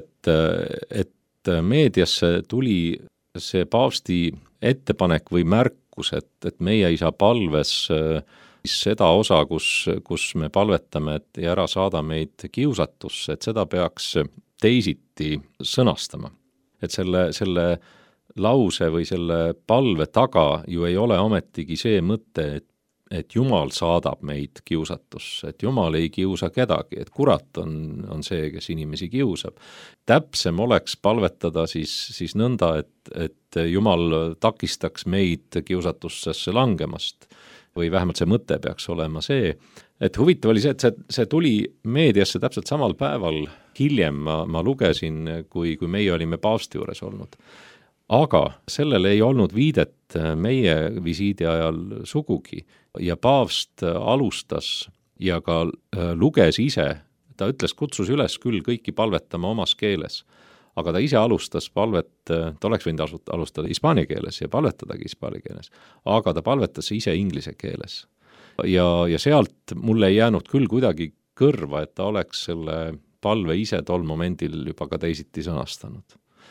et meediasse tuli see paavsti ettepanek või märkus, et meie isa palves seda osa, kus me palvetame, et ära saada meid kiusatusse, et seda peaks teisiti sõnastama. Et selle lause või selle palve taga ju ei ole ometigi see mõte, et Jumal saadab meid kiusatusse, et Jumal ei kiusa kedagi, et kurat on see, kes inimesi kiusab. Täpsem oleks palvetada siis nõnda, et Jumal takistaks meid kiusatussesse langemast või vähemalt see mõte peaks olema see, et huvitav oli see, et see tuli meediasse täpselt samal päeval, hiljem ma lugesin, kui meie olime paavsti juures olnud. Aga sellele ei olnud viidet meie visiidi ajal sugugi ja paavst alustas ja ka luges ise ta kutsus üles küll kõiki palvetama omas keeles, aga ta ise alustas palvet, ta oleks võinud alustada hispaania keeles ja palvetadagi hispaania keeles, aga ta palvetas ise inglise keeles. Ja sealt mulle ei jäänud küll kuidagi kõrva, et ta oleks selle palve ise tol momendil juba ka teisiti sõnastanud.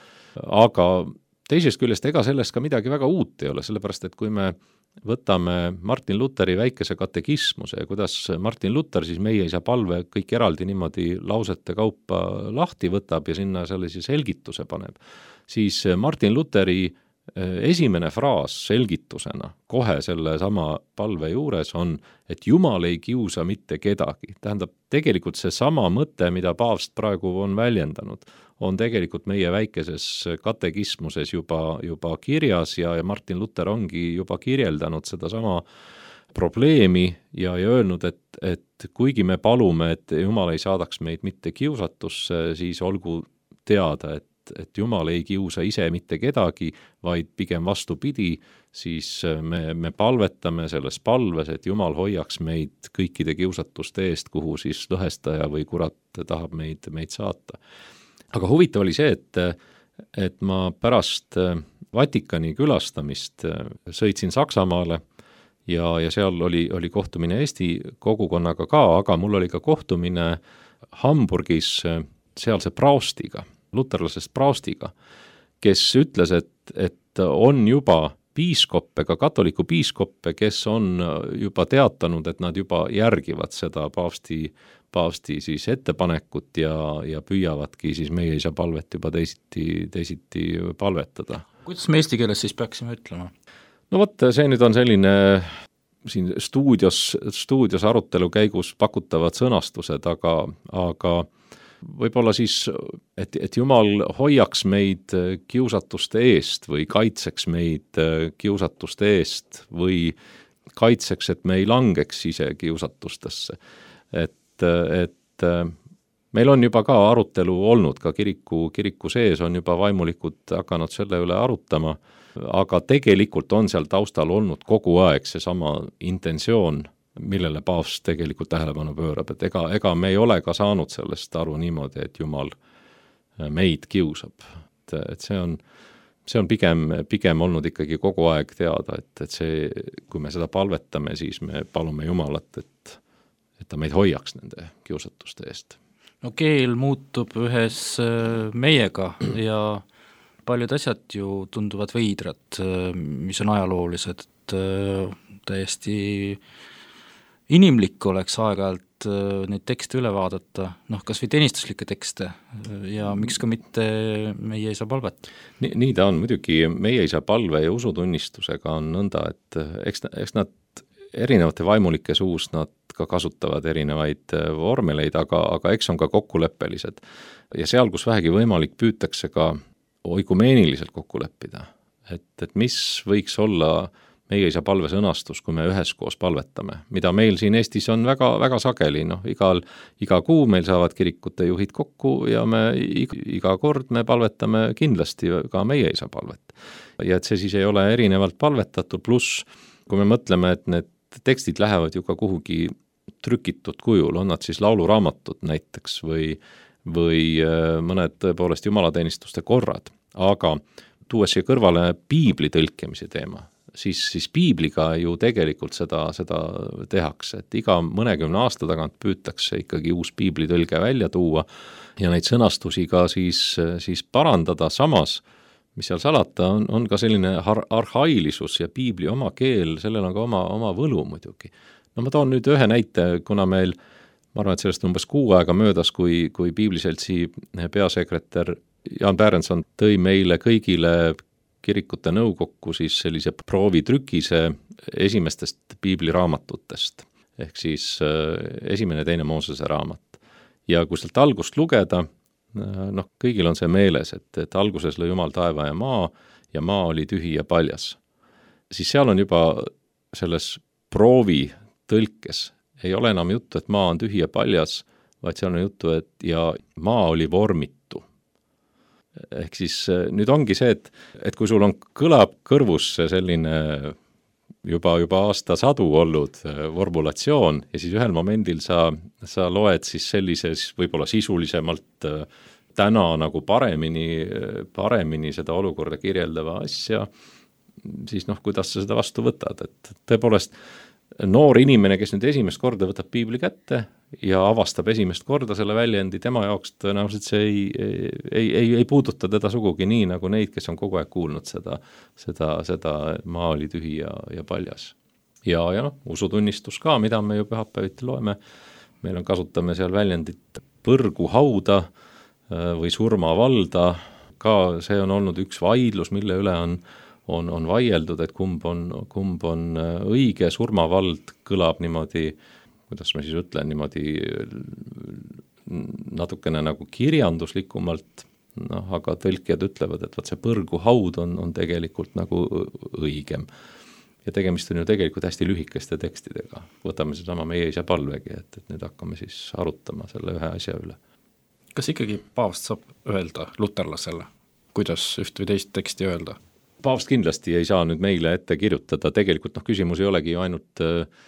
Aga teisest küljest ega sellest ka midagi väga uut ei ole, sellepärast et kui me võtame Martin Luteri väikese katekismuse ja kuidas Martin Luther siis meie isa palve kõik eraldi niimoodi lausete kaupa lahti võtab ja sinna sellise selgituse paneb, siis Martin Luteri esimene fraas selgitusena kohe selle sama palve juures on, et Jumal ei kiusa mitte kedagi. Tähendab, tegelikult see sama mõte, mida paavst praegu on väljendanud, on tegelikult meie väikeses katekismuses juba kirjas ja Martin Luther ongi juba kirjeldanud seda sama probleemi ja öelnud, et kuigi me palume, et Jumal ei saadaks meid mitte kiusatusse, siis olgu teada, et Jumal ei kiusa ise mitte kedagi, vaid pigem vastupidi, siis me palvetame selles palves, et Jumal hoiaks meid kõikide kiusatuste eest, kuhu siis lõhestaja või kurat tahab meid saata. Aga huvitav oli see, et ma pärast Vatikani külastamist sõitsin Saksamaale ja seal oli kohtumine Eesti kogukonnaga ka, aga mul oli ka kohtumine Hamburgis sealse praostiga, luterlasest praostiga, kes ütles, et on juba piiskoppe, ka katoliku piiskoppe, kes on juba teatanud, et nad juba järgivad seda paavsti siis ettepanekut ja püüavadki siis meie isa palvet juba teisiti palvetada. Kuidas me eesti keeles siis peaksime ütlema? No vot, see nüüd on selline siin stuudios arutelu käigus pakutavad sõnastused, aga võib-olla siis, et Jumal hoiaks meid kiusatuste eest või kaitseks meid kiusatuste eest või kaitseks, et me ei langeks ise kiusatustesse. Et meil on juba ka arutelu olnud, ka kiriku sees on juba vaimulikud hakanud selle üle arutama, aga tegelikult on seal taustal olnud kogu aeg seesama intentsioon, millele paavst tegelikult tähelepanu pöörab, et ega me ei ole ka saanud sellest aru niimoodi, et Jumal meid kiusab. Et see on pigem olnud ikkagi kogu aeg teada, et see, kui me seda palvetame, siis me palume Jumalat, et ta meid hoiaks nende kiusatuste eest. No keel muutub ühes meiega ja paljud asjad ju tunduvad veidrad, mis on ajaloolised, täiesti inimlik oleks aeg-ajalt neid tekste üle vaadata, kas või teenistuslikke tekste ja miks ka mitte meie isa palvet? Nii ta on, muidugi meie isa palve ja usutunnistusega on nõnda, et eks nad erinevate vaimulike suus nad ka kasutavad erinevaid vormeleid, aga eks on ka kokkuleppelised. Ja seal, kus vähegi võimalik, püütakse ka oikumeeniliselt kokku leppida, et mis võiks olla meie isa palve sõnastus, kui me üheskoos palvetame, mida meil siin Eestis on väga, väga sageli, iga kuu meil saavad kirikute juhid kokku ja iga kord me palvetame kindlasti ka meie isa palvet. Ja et see siis ei ole erinevalt palvetatud, pluss kui me mõtleme, et need tekstid lähevad ju ka kuhugi trükitud kujul, on nad siis lauluraamatud näiteks või mõned tõepoolest jumalateenistuste korrad, aga tuues siia kõrvale piibli tõlkemise teema, siis piibliga ju tegelikult seda tehakse, et iga mõnekümne aasta tagant püütakse ikkagi uus piiblitõlge välja tuua ja neid sõnastusi ka siis parandada, samas mis seal salata, on ka selline arhailisus ja piibli oma keel, sellel on ka oma võlu muidugi. No ma toon nüüd ühe näite, kuna meil, ma arvan, et sellest umbes 6 aega möödas, kui piibliseltsi peasekretär Jaan Pärenson tõi meile kõigile kirikute nõukokku siis sellise proovitrükise esimestest piibliraamatutest, ehk siis esimene, teine Moosese raamat. Ja kui sealt algust lugeda, kõigil on see meeles, et alguses lõi Jumal taeva ja maa oli tühi ja paljas. Siis seal on juba selles proovi tõlkes ei ole enam juttu, et maa on tühi ja paljas, vaid seal on juttu, et ja maa oli vormitu. Ehk siis nüüd ongi see, et kui sul on kõlab kõrvus selline juba aastasadu olnud vormulatsioon ja siis ühel momendil sa loed siis sellises võib-olla sisulisemalt täna nagu paremini seda olukorda kirjeldava asja, siis kuidas sa seda vastu võtad, et tõepoolest noor inimene, kes nüüd esimest korda võtab piibli kätte ja avastab esimest korda selle väljendi, tema jaoks tõenäoliselt see ei puuduta teda sugugi nii, nagu neid, kes on kogu aeg kuulnud seda maa oli tühi ja paljas. Ja usutunnistus ka, mida me ju pühapäeviti loeme, meil kasutame seal väljendit põrgu hauda või surmavalda, ka see on olnud üks vaidlus, mille üle on vaieldud, et kumb on õige, surmavald kõlab niimoodi, kuidas ma siis ütlen, niimoodi natukene nagu kirjanduslikumalt, aga tõlkijad ütlevad, et see põrgu haud on tegelikult nagu õigem. Ja tegemist on ju tegelikult hästi lühikeste tekstidega. Võtame sedama meie isa palvegi, et nüüd hakkame siis arutama selle ühe asja üle. Kas ikkagi paavst saab öelda luterlasele, kuidas üht või teist teksti öelda? Paavst kindlasti ei saa nüüd meile ette kirjutada, tegelikult küsimus ei olegi ju ainult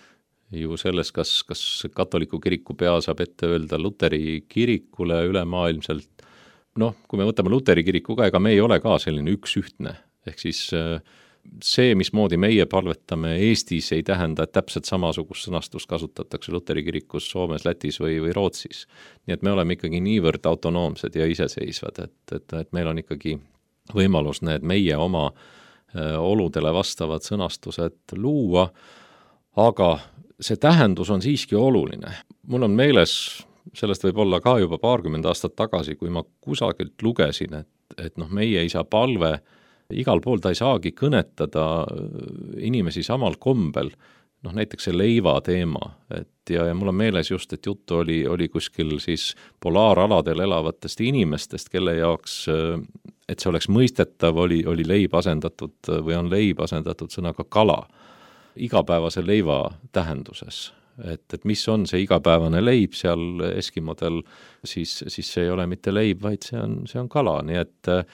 ju selles, kas katoliku kiriku pea saab ette öelda Luteri kirikule ülemaailmselt. Kui me võtame Luteri kiriku ka, ega me ei ole ka selline üks ühtne, ehk siis see, mismoodi meie palvetame Eestis, ei tähenda, et täpselt samasugust sõnastust kasutatakse Luteri kirikus Soomes, Lätis või Rootsis. Nii et me oleme ikkagi niivõrd autonoomsed ja iseseisvad, et meil on ikkagi võimalus need meie oma oludele vastavad sõnastused luua, aga see tähendus on siiski oluline. Mul on meeles, sellest võib olla ka juba 20 aastat tagasi, kui ma kusagilt lugesin, et meie isa palve, igal pool ta ei saagi kõnetada inimesi samal kombel, näiteks see leiva teema, ja mul on meeles just, et juttu oli kuskil siis polaaraladel elavatest inimestest, kelle jaoks, et see oleks mõistetav, oli leib asendatud või on leib asendatud sõnaga kala, igapäevase leiva tähenduses. Et mis on see igapäevane leib seal eskimodel, siis see ei ole mitte leib, vaid see on kala, nii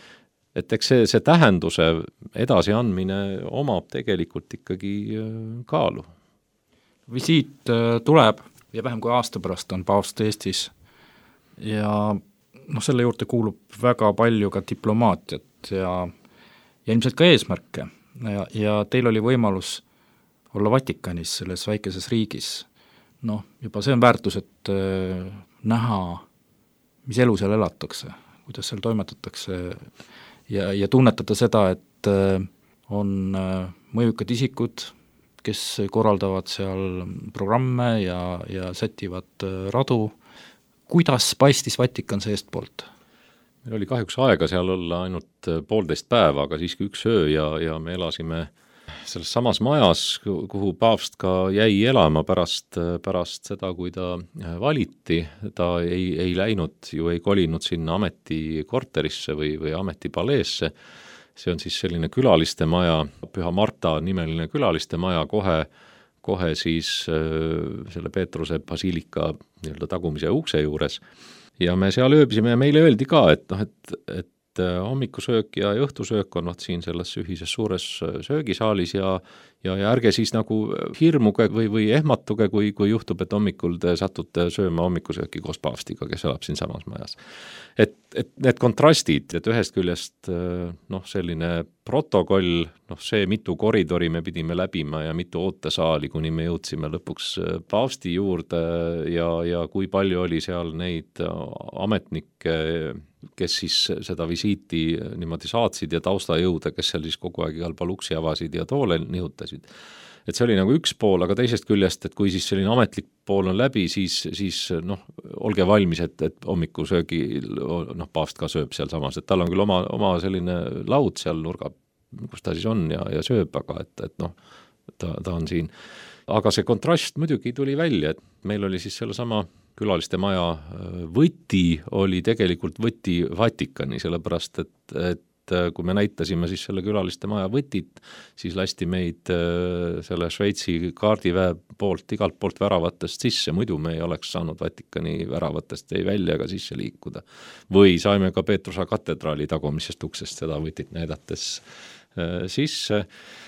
et eks see tähenduse edasiandmine omab tegelikult ikkagi kaalu. Visiit tuleb ja vähem kui aasta pärast on paavst Eestis ja selle juurde kuulub väga palju ka diplomaatiat ja ilmselt ka eesmärke ja teil oli võimalus olla Vatikanis, selles väikeses riigis. Juba see on väärtus, et näha, mis elu seal elatakse, kuidas seal toimetatakse ja tunnetada seda, et on mõjukad isikud, kes korraldavad seal programme ja sätivad radu. Kuidas paistis Vatikan seest poolt? Meil oli kahjuks aega seal olla ainult 1,5 päeva, aga siiski üks öö ja me elasime selles samas majas, kuhu paavst ka jäi elama pärast seda, kui ta valiti. Ta ei läinud, ju ei kolinud sinna ametikorterisse või ametipaleesse. See on siis selline külaliste maja, Püha Marta nimeline külaliste maja kohe siis selle Peetruse basiilika tagumise ukse juures. Ja me seal ööbisime ja meile öeldi ka, et hommikusöök ja õhtusöök on siin selles ühises suures söögisaalis ja ärge siis nagu hirmuge või ehmatuge, kui juhtub, et hommikul te satute sööma hommikusööki koos paavstiga, kes elab siin samas majas. Et need kontrastid, et ühest küljest selline protokoll, see mitu koridori me pidime läbima ja mitu ootesaali, kuni me jõudsime lõpuks paavsti juurde ja kui palju oli seal neid ametnikke, kes siis seda visiiti niimoodi saatsid ja taustajõude, kes seal siis kogu aeg igal pool uksi avasid ja toole nihutasid. Et see oli nagu üks pool, aga teisest küljest, et kui siis selline ametlik pool on läbi, siis olge valmis, et hommikusöögi paavst ka sööb seal samas, et tal on küll oma selline laud seal nurga, kus ta siis on ja sööb, aga ta on siin. Aga see kontrast muidugi tuli välja, et meil oli siis selle sama külaliste maja võti oli tegelikult võti Vatikani, sellepärast et kui me näitasime siis selle külaliste maja võtit, siis lasti meid selle Šveitsi kaardiväe poolt igalt poolt väravatest sisse, muidu me ei oleks saanud Vatikani väravatest ei välja ega sisse liikuda. Või saime ka Peetrusa katedraali tagumisest uksest seda võtit näidates sisse.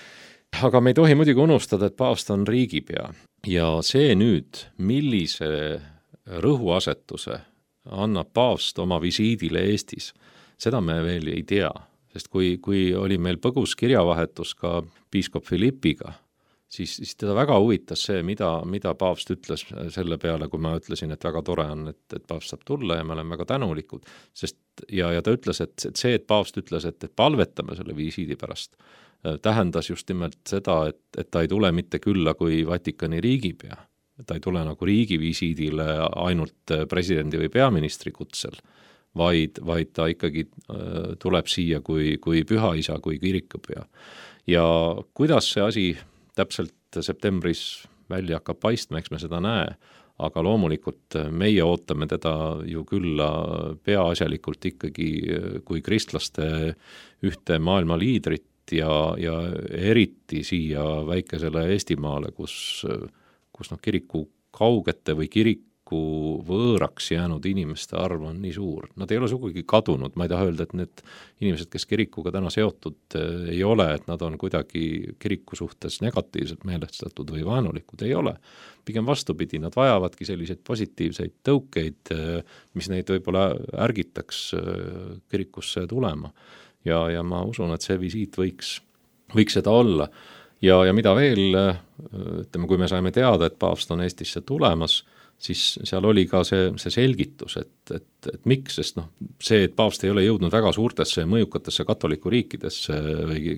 aga me ei tohi muidugi unustada, et paavst on riigipea ja see nüüd, millise rõhuasetuse annab paavst oma visiidile Eestis, seda me veel ei tea, sest kui oli meil põgus kirjavahetus ka piiskop Philippiga, siis teda väga huvitas see, mida paavst ütles selle peale, kui ma ütlesin, et väga tore on, et paavst saab tulla ja me oleme väga tänulikud, sest ja ta ütles, et see, et paavst ütles, et palvetame selle visiidi pärast, tähendas just nimelt seda, et ta ei tule mitte külla kui Vatikani riigipea, ta ei tule nagu riigivisiidile ainult presidendi või peaministri kutsel, vaid ta ikkagi tuleb siia kui pühaisa, kui kirikupea. Ja kuidas see asi täpselt septembris välja hakkab paistma, eks me seda näe, aga loomulikult meie ootame teda ju külla peaasjalikult ikkagi kui kristlaste ühte maailma liidrit ja eriti siia väikesele Eestimaale, kus kiriku kaugete või kiriku võõraks jäänud inimeste arv on nii suur. Nad ei ole sugugi kadunud, ma ei taha öelda, et need inimesed, kes kirikuga täna seotud ei ole, et nad on kuidagi kiriku suhtes negatiivselt meelestatud või vaenulikud, ei ole. Pigem vastupidi, nad vajavadki selliseid positiivseid tõukeid, mis neid võib-olla ärgitaks kirikusse tulema. Ja ma usun, et see visiit võiks seda olla. Ja mida veel, ütleme, kui me saime teada, et paavst on Eestisse tulemas, siis seal oli ka see selgitus, et miks, sest see, et paavst ei ole jõudnud väga suurtesse mõjukatesse katoliku riikidesse või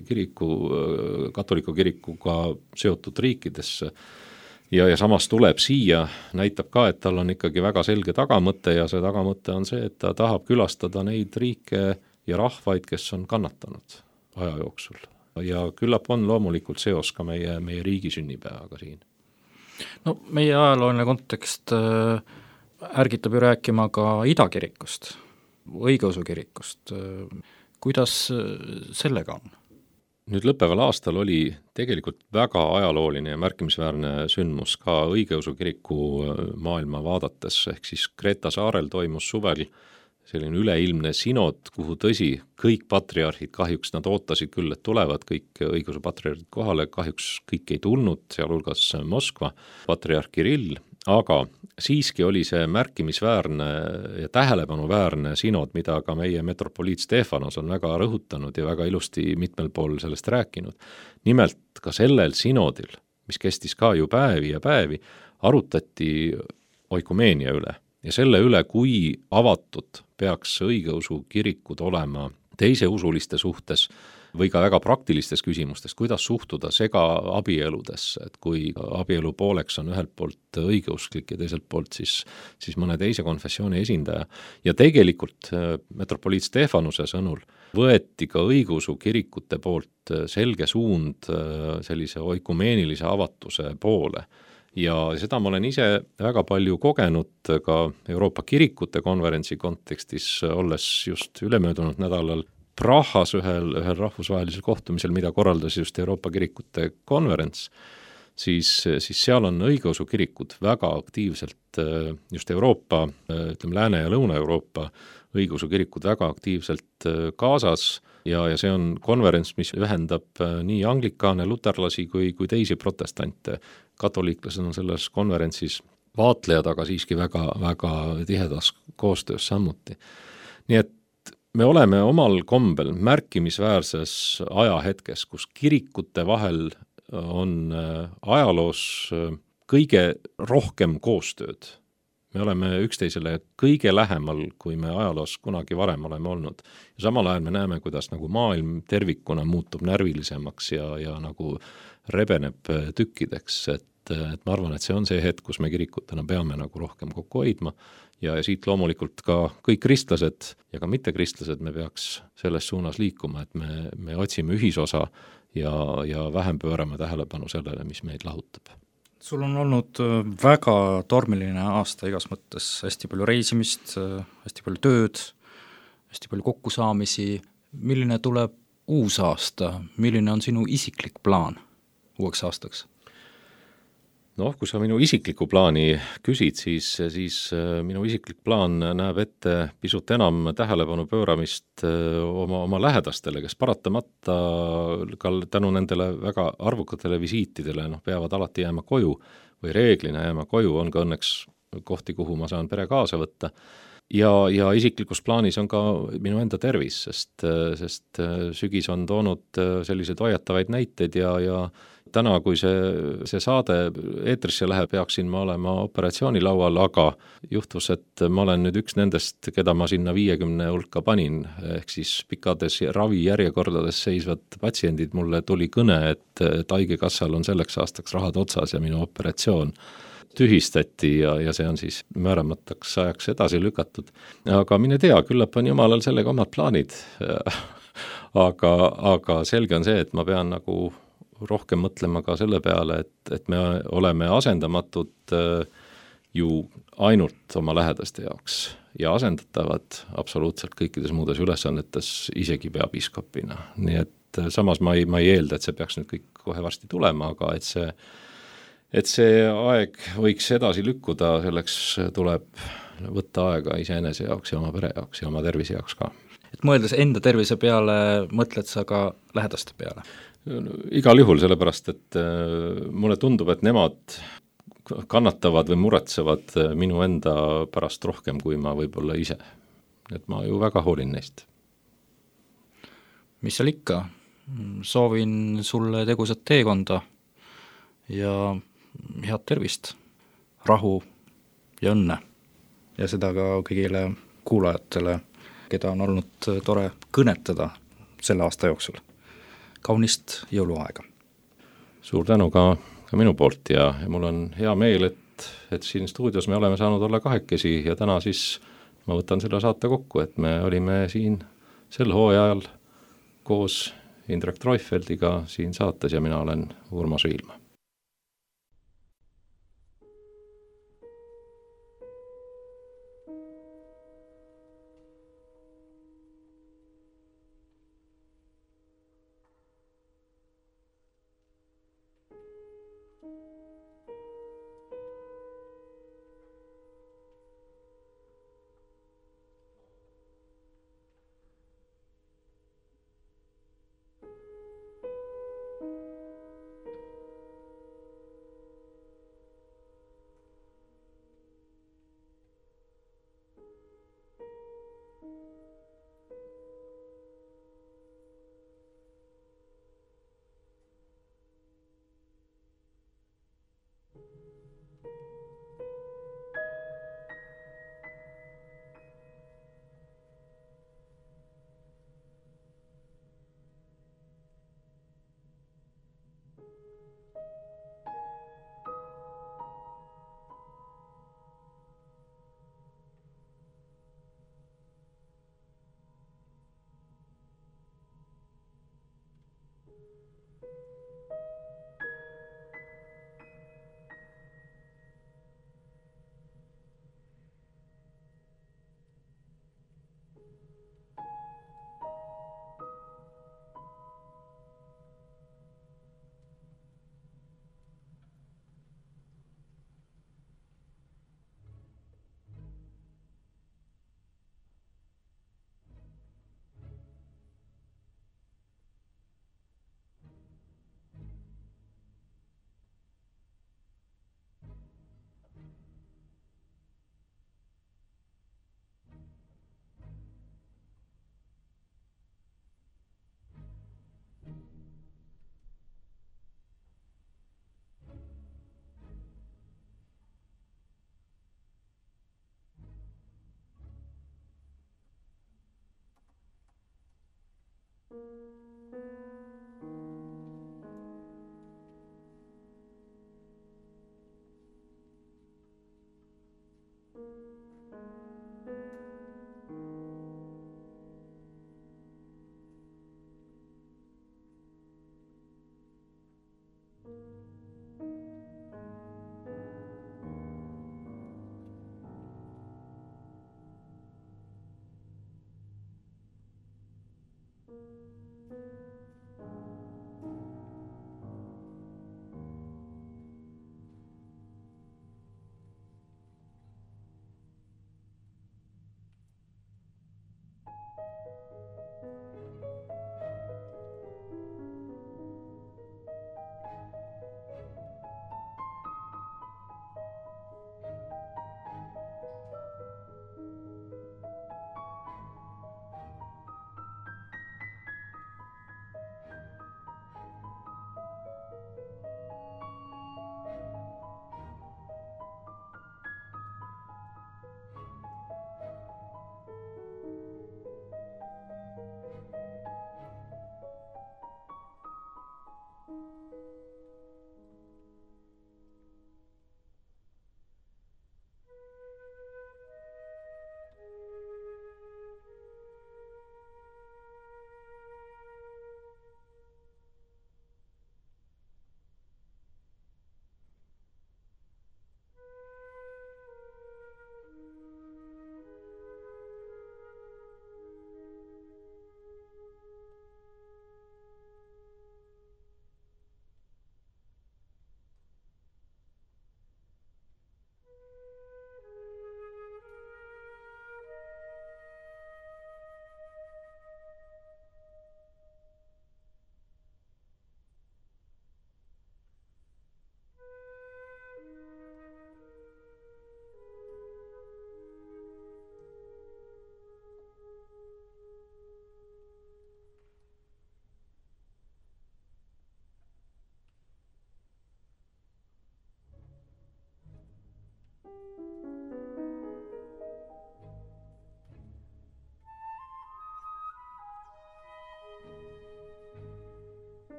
katoliku kirikuga seotud riikidesse ja samas tuleb siia, näitab ka, et tal on ikkagi väga selge tagamõte ja see tagamõte on see, et ta tahab külastada neid riike ja rahvaid, kes on kannatanud aja jooksul. Ja küllap on loomulikult seos ka meie riigi sünnipäevaga siin. No meie ajalooline kontekst ärgitab ju rääkima ka idakirikust, õigeusu kirikust. Kuidas sellega on? Nüüd lõppeval aastal oli tegelikult väga ajalooline ja märkimisväärne sündmus ka õigeusu kiriku maailma vaadates, ehk siis Kreta saarel toimus suvel selline üleilmne sinod, kuhu tõsi, kõik patriarhid, kahjuks nad ootasid küll, et tulevad kõik õigeusu patriarhid kohale, kahjuks kõik ei tulnud, sealhulgas Moskva patriarh Kirill, aga siiski oli see märkimisväärne ja tähelepanuväärne sinod, mida ka meie metropoliit Stefanos on väga rõhutanud ja väga ilusti mitmel pool sellest rääkinud. Nimelt ka sellel sinodil, mis kestis ka ju päevi ja päevi, arutati oikumeenia üle. Ja selle üle, kui avatud peaks õigeusu kirikud olema teise usuliste suhtes või ka väga praktilistes küsimustes, kuidas suhtuda segaabieludesse, et kui abielu pooleks on ühelt poolt õigeusklik ja teiselt poolt siis mõne teise konfessiooni esindaja. Ja tegelikult metropoliit Stefanuse sõnul võeti ka õigeusu kirikute poolt selge suund sellise oikumeenilise avatuse poole. Ja seda ma olen ise väga palju kogenud ka Euroopa kirikute konverentsi kontekstis, olles just ülemöödunud nädalal Prahas ühel rahvusvahelisel kohtumisel, mida korraldas just Euroopa kirikute konverents, siis seal on õigeusu kirikud väga aktiivselt, just Euroopa, ütleme Lääne- ja Lõuna-Euroopa õigeusu kirikud väga aktiivselt kaasas ja see on konverents, mis ühendab nii anglikaane, luterlasi kui teisi protestante. Katoliiklased on selles konverentsis vaatlejad, aga siiski väga, väga tihedas koostöös samuti. Nii et me oleme omal kombel märkimisväärses ajahetkes, kus kirikute vahel on ajaloos kõige rohkem koostööd. Me oleme üksteisele kõige lähemal, kui me ajaloos kunagi varem oleme olnud. Ja samal ajal me näeme, kuidas nagu maailm tervikuna muutub närvilisemaks ja nagu rebeneb tükkideks, et ma arvan, et see on see hetk, kus me kirikutena peame nagu rohkem kokku hoidma ja siit loomulikult ka kõik kristlased ja ka mittekristlased me peaks selles suunas liikuma, et me otsime ühisosa ja vähem pöörame tähelepanu sellele, mis meid lahutab. Sul on olnud väga tormiline aasta igas mõttes, hästi palju reisimist, hästi palju tööd, hästi palju kokkusaamisi. Milline tuleb uus aasta, milline on sinu isiklik plaan uueks aastaks? Noh, kui sa minu isiklikku plaani küsid, siis minu isiklik plaan näeb ette pisut enam tähelepanu pööramist oma lähedastele, kes paratamata ka tänu nendele väga arvukatele visiitidele peavad alati jääma koju või reeglina jääma koju, on ka õnneks kohti, kuhu ma saan pere kaasa võtta. Ja isiklikus plaanis on ka minu enda tervis, sest sügis on toonud selliseid hoiatavaid näiteid ja täna, kui see saade eetrisse läheb, peaksin ma olema operatsioonilaual, aga juhtus, et ma olen nüüd üks nendest, keda ma sinna 50 hulka panin, ehk siis pikkades ravijärjekordades seisvad patsiendid. Mulle tuli kõne, et haigekassal on selleks aastaks rahad otsas ja minu operatsioon tühistati ja see on siis määramataks ajaks edasi lükatud. Aga mine tea, küllap on jumalal sellega omad plaanid. aga selge on see, et ma pean nagu rohkem mõtlema ka selle peale, et me oleme asendamatud ju ainult oma lähedaste jaoks ja asendatavad absoluutselt kõikides muudes ülesannetes, isegi peapiiskopina. Nii et samas ma ei eelda, et see peaks nüüd kõik kohe varsti tulema, aga et see aeg võiks edasi lükkuda, selleks tuleb võtta aega iseenese jaoks ja oma pere jaoks ja oma tervise jaoks ka. Et mõeldes enda tervise peale, mõtled sa ka lähedaste peale? Igal juhul, sellepärast, et mulle tundub, et nemad kannatavad või muretsevad minu enda pärast rohkem kui ma võib-olla ise. Et ma ju väga hoolin neist. Mis seal ikka? Soovin sulle tegusat teekonda ja head tervist, rahu ja õnne. Ja seda ka kõigile kuulajatele, keda on olnud tore kõnetada selle aasta jooksul. Kaunist jõuluaega. Suur tänu ka minu poolt ja mul on hea meel, et siin stuudios me oleme saanud olla kahekesi ja täna siis ma võtan selle saate kokku, et me olime siin sel hooajal koos Indrek Treufeldiga siin saates ja mina olen Urmas Viilma.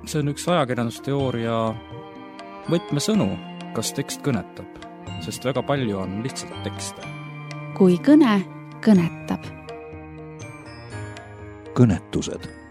see on üks ajakirjandusteooria võtmesõnu, kas tekst kõnetab, sest väga palju on lihtsalt tekste. Kui kõne kõnetab. Kõnetused